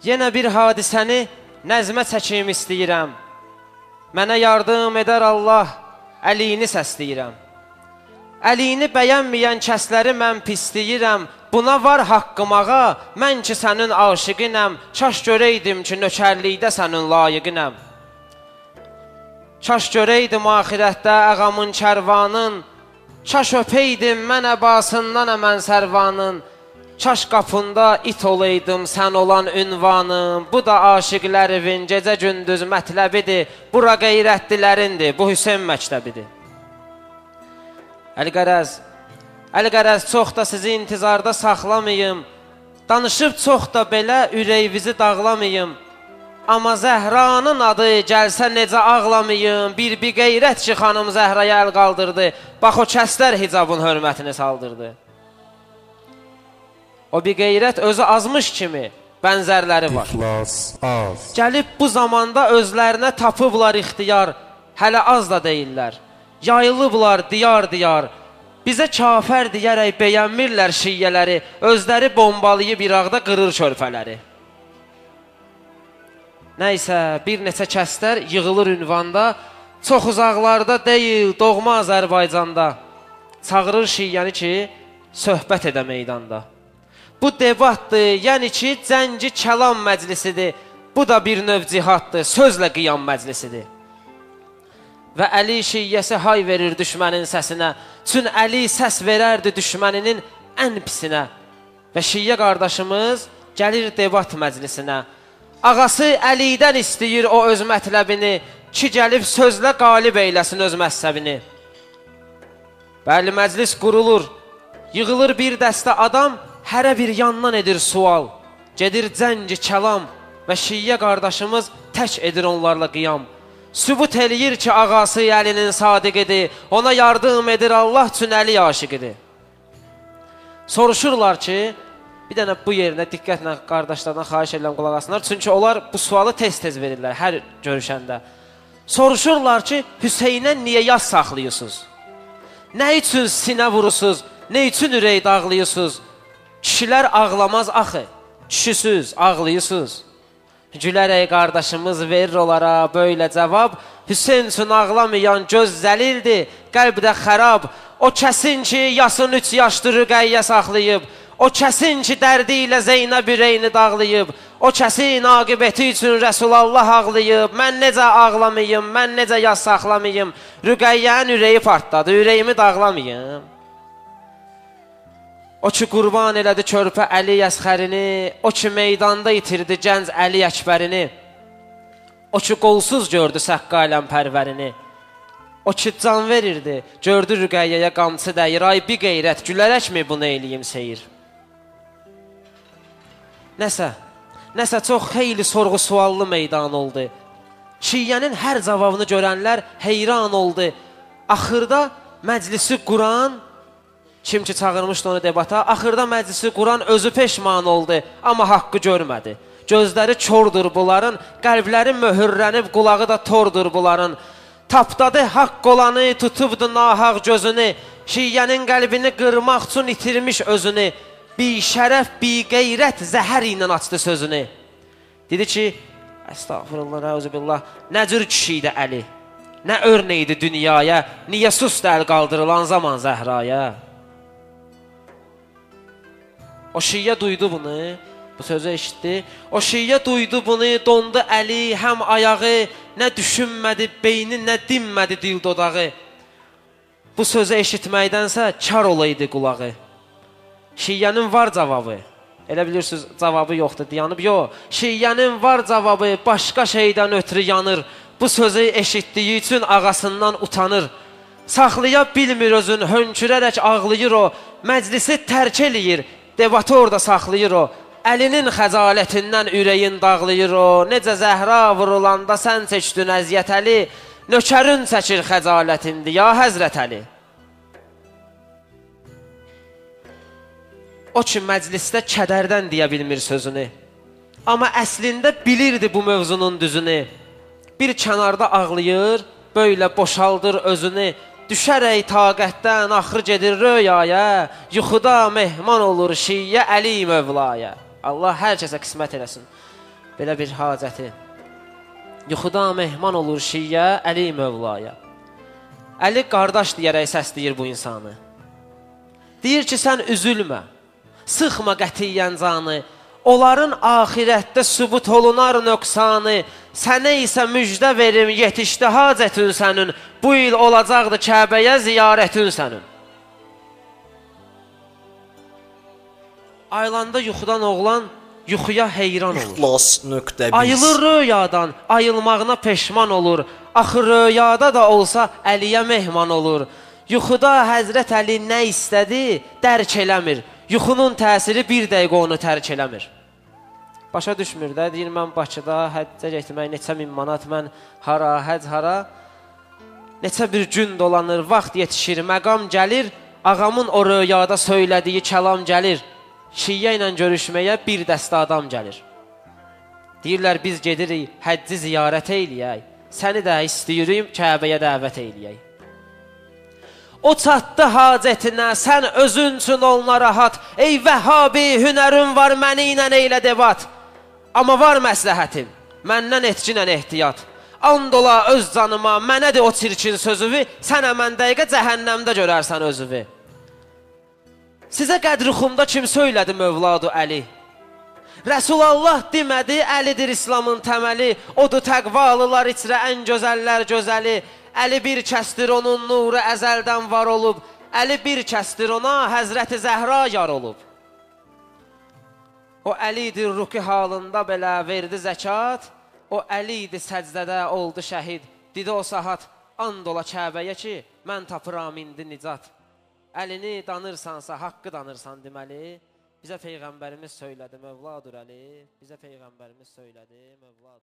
Yenə bir hadisəni nəzmə çəkim istəyirəm. Mənə yardım edər Allah, əlini səsləyirəm. Əlini bəyənməyən kəsləri mən pisləyirəm. Buna var haqqım ağa, mən ki sənin aşiqinəm. Kaş görəydim ki nökərlikdə sənin layiqinəm. Kaş görəydim axirətdə ağamın kərvanın. Kaş öpəydim mən əbasından əmən sərvanın. Kaş qapında it olaydım sən olan ünvanım. Bu da aşiqlər evin gecə gündüz mətləbidir. Bura qeyrətlilərindir, bu Hüseyn məktəbidir. Əl-qərəz çox da sizi intizarda saxlamayım. Danışıb çox da belə ürəyinizi dağlamayım. Amma Zəhranın adı gəlsə necə ağlamayım. Bir qeyrət ki xanım Zəhraya əl qaldırdı. Bax o kəslər hicabın hörmətini saldırdı. O bir qeyrət özü azmış kimi bənzərləri var. Gəlib bu zamanda özlərinə tapıblar ixtiyar. Hələ az da deyirlər. Yayılıblar diyar-diyar. Bizə kafər deyərək bəyənmirlər şiyyələri. Özləri bombalayıb İraqda qırır körpələri. Nəysə, bir neçə kəslər yığılır ünvanda. Çox uzaqlarda deyil, doğma Azərbaycanda. Çağırır şiyyəni ki, söhbət edə meydanda. Bu debatdır, yəni ki, cəngi kəlam məclisidir. Bu da bir növ cihaddır, sözlə qiyam məclisidir. Və Əli şiyyəsi hay verir düşmənin səsinə. Çün Əli səs verərdi düşməninin ən pisinə. Və şiyyə qardaşımız gəlir debat məclisinə. Ağası Əlidən istəyir o öz mətləbini, ki gəlib sözlə qalib eyləsin öz məzhəbini. Bəli, məclis qurulur, yığılır bir dəstə adam, hərə bir yandan edir sual. Gedir cəngi kəlam və şiyyə qardaşımız tək edir onlarla qiyam. Sübut eləyir ki, ağası Əlinin sadiqidir, ona yardım edir Allah üçün Əli aşiqidir. Soruşurlar ki, bir dənə bu yerinə diqqətlə qardaşlardan xahiş edirəm qulaq asınlar. Çünki onlar bu sualı tez-tez verirlər hər görüşəndə. Soruşurlar ki, Hüseynə niyə yas saxlayırsınız? Nə üçün sinə vurursunuz? Nə üçün ürək dağlayırsınız? Kişilər ağlamaz axı. Kişisiz, ağlayırsınız. Gülərək qardaşımız verir onlara böylə cavab. Hüseyn üçün ağlamayan göz zəlildir, qəlbdə xərab. O kəsin ki, yasın 3 yaşdır rüqəyyə saxlayıb. O kəsin ki, dərdi ilə Zeynəb ürəyini dağlayıb. O kəsin aqibəti üçün Rəsulallah ağlayıb. Mən necə ağlamayım, mən necə yas saxlamayım. Rüqəyyənin ürəyi partladı, ürəyimi dağlamayım. O ki, qurban elədi körpə Əli Əsxərini. O ki, meydanda itirdi gənc Əli Əkbərini. O ki, qolsuz gördü səqqalən pərvərini. O ki, can verirdi, gördü Rüqəyyəyə qamçı dəyir. Ay bir qeyrət, gülərəkmi bunu eləyim seyir? Nəsə çox xeyli sorğu-suallı meydan oldu. Şiyyənin hər cavabını görənlər heyran oldu. Axırda məclisi quran, kim ki çağırmışdı onu debata, axırda məclisi quran özü peşman oldu, amma haqqı görmədi. Gözləri kordur bunların, qəlbləri möhürlənib, qulağı da tordur bunların. Tapdadı haqq olanı, tutubdu nahaq gözünü. Şiyyənin qəlbini qırmaq üçün itirmiş özünü. Bir şərəf, bir qeyrət, zəhər ilə açdı sözünü. Dedi ki, əstağfurullah, əuzubillah, nə cür kişi idi Əli? Nə örnəydi dünyaya? Niyə susdu əl qaldırılan zaman Zəhraya? O şiyyə duydu bunu, bu sözü eşitdi. O şiyyə duydu bunu, dondu Əli, həm ayağı, nə düşünmədi beyni, nə dinmədi dil dodağı. Bu sözü eşitməkdənsə kar olaydı qulağı. Şiyyənin var cavabı. Elə bilirsiniz, cavabı yoxdur, dayanıb. Yox, şiyyənin var cavabı, başqa şeydən ötürü yanır. Bu sözü eşitdiyi üçün ağasından utanır. Saxlaya bilmir özün, hönkürərək ağlayır o. Məclisi tərk eləyir, debatı orada saxlayır o. Əlinin xəcalətindən ürəyin dağlayır o. Necə Zəhra vurulanda sən çəkdin əziyyət Əli, nökərin çəkir xəcalətindi ya Həzrət Əli. O ki, məclisdə kədərdən deyə bilmir sözünü. Amma əslində bilirdi bu mövzunun düzünü. Bir kənarda ağlayır, böylə boşaldır özünü. Düşərək taqətdən axırı gedir röyaya. Yuxuda mehman olur şiyyə Əli Mövlaya. Allah hər kəsə qismət eləsin. belə bir hacəti. Yuxuda mehman olur şiyə, Əli Mövlaya. Əli qardaş deyərək səsləyir bu insanı. Deyir ki, sən üzülmə, sıxma qətiyyən canı, onların axirətdə sübut olunar nöqsanı, sənə isə müjdə verim, yetişdi hacətün sənin, bu il olacaqdı Kəbəyə ziyarətün sənin. Ayılanda yuxudan oğlan yuxuya heyran olur. İxlas.biz Ayılır rüyadan, ayılmağına peşman olur. Axı rüyada da olsa Əliyə mehman olur. Yuxuda Həzrət Əli nə istədi, dərk eləmir. Yuxunun təsiri bir dəqiqə onu tərk eləmir. Başa düşmür də, deyir mən Bakıda həccə getmək neçə min manat, mən hara, həcc hara. Neçə bir gün dolanır, vaxt yetişir, məqam gəlir, ağamın o rüyada söylədiyi kəlam gəlir. Şiyyə ilə görüşməyə bir dəstə adam gəlir. Deyirlər biz gedirik, həcci ziyarət eyləyək, səni də istəyirik, Kəbəyə dəvət eyləyək. O çatdı hacətinə, sən özün üçün olma rahat, ey Vəhhabi, hünərin var, məni ilə eylə debat. Amma var məsləhətim, məndən etcinən ehtiyat. And ola öz canıma, mənə de o çirkin sözüvü, sən həmən dəqiqə cəhənnəmdə görərsən özüvü. Sizə qədrixumda kim söylədi Mövladu Əli? Rəsulallah demədi, Əlidir İslamın təməli, odur təqvalılar içrə ən gözəllər gözəli. Əli bir kəsdir onun nuru əzəldən var olub, Əli bir kəsdir ona Həzrəti Zəhra yar olub. O Əlidir ruki halında belə verdi zəkat, o Əlidir səcdədə oldu şəhid, dedi o saat, and ola Kəbəyə ki, mən tapıram indi nicat. Əlini danırsansa, haqqı danırsan deməli, bizə Peyğəmbərimiz söylədi, Mövladur Əli, bizə Peyğəmbərimiz söylədi, Mövladur.